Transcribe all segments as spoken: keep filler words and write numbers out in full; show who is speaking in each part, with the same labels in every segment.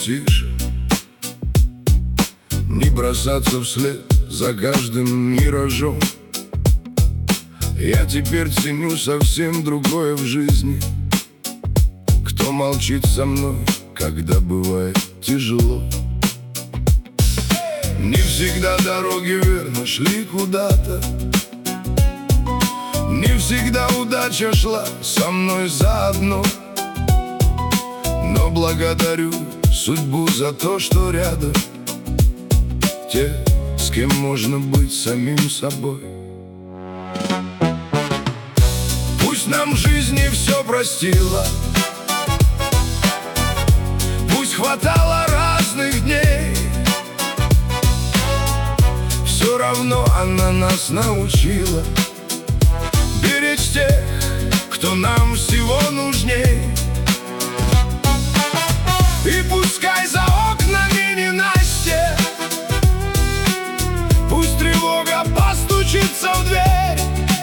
Speaker 1: тише, не бросаться вслед за каждым миражом. Я теперь ценю совсем другое в жизни: кто молчит со мной, когда бывает тяжело. Не всегда дороги верно шли куда-то, не всегда удача шла со мной заодно. Но благодарю судьбу за то, что рядом те, с кем можно быть самим собой. Пусть нам жизнь не все простила, пусть хватало разных дней, все равно она нас научила беречь тех, кто нам всего нужней. И пускай за окнами ненастье, пусть тревога постучится в дверь,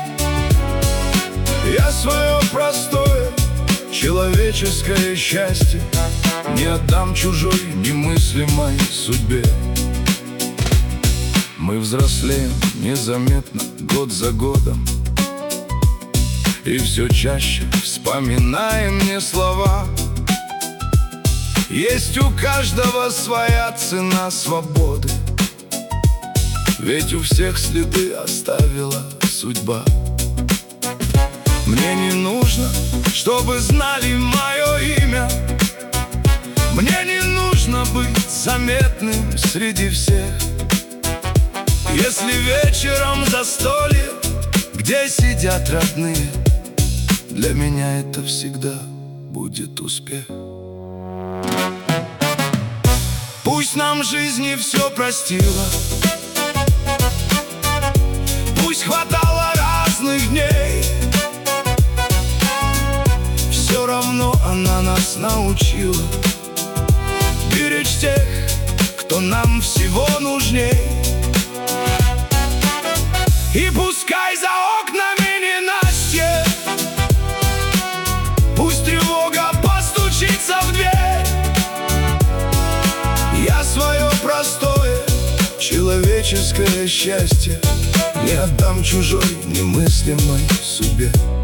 Speaker 1: я свое простое человеческое счастье не отдам чужой немыслимой судьбе. Мы взрослеем незаметно год за годом, и все чаще вспоминаем не слова. Есть у каждого своя цена свободы, ведь у всех следы оставила судьба. Мне не нужно, чтобы знали мое имя, мне не нужно быть заметным среди всех. Если вечером застолье, где сидят родные, для меня это всегда будет успех. Пусть нам жизнь не все простила, пусть хватало разных дней, все равно она нас научила беречь тех, кто нам всего нужней. И пускай за окнами ненастье, пусть тревога постучится в дверь, я свое простое человеческое счастье не отдам чужой немыслимой судьбе.